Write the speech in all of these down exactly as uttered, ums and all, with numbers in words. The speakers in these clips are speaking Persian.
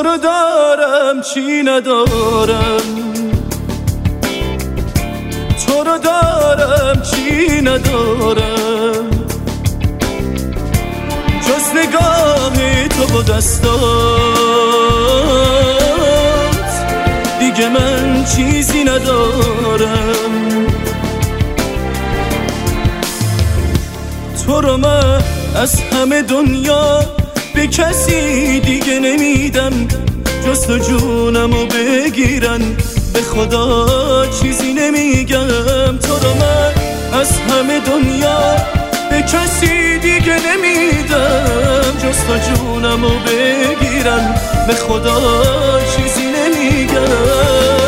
رو دارم چی ندارم، تو رو دارم چی ندارم، جز نگاه تو با دستات دیگه من چیزی ندارم. تو رو من از همه دنیا به کسی دیگه نمیدم، جز تو جونمو بگیرن به خدا چیزی نمیگم. تو رو من از همه دنیا به کسی دیگه نمیدم، جز تو جونمو بگیرن به خدا چیزی نمیگم.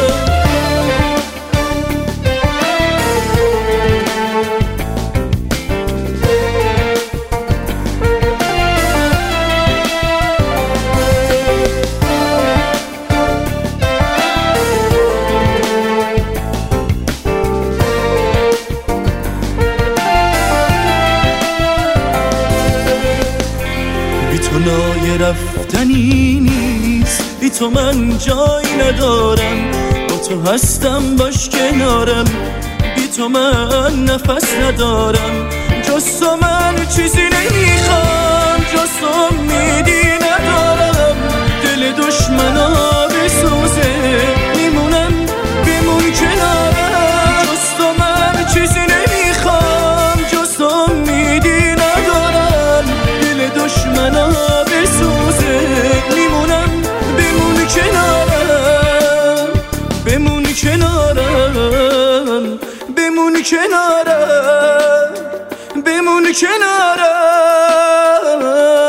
تو نای رفتنی نیست، بی تو من جایی ندارم، با تو هستم باش کنارم، بی تو من نفس ندارم، جز تو من چیزی نمیخوام، جز تو امیدی ندارم، دل دشمنا بسوزه میمونم بمون کنارم، جز تو من چیزی نمیخوام، جز تو امیدی ندارم، دل دشمنا بسوزه میمونم بمون کنارم، بمون کنارم، بمون کنارم، بمون کنارم.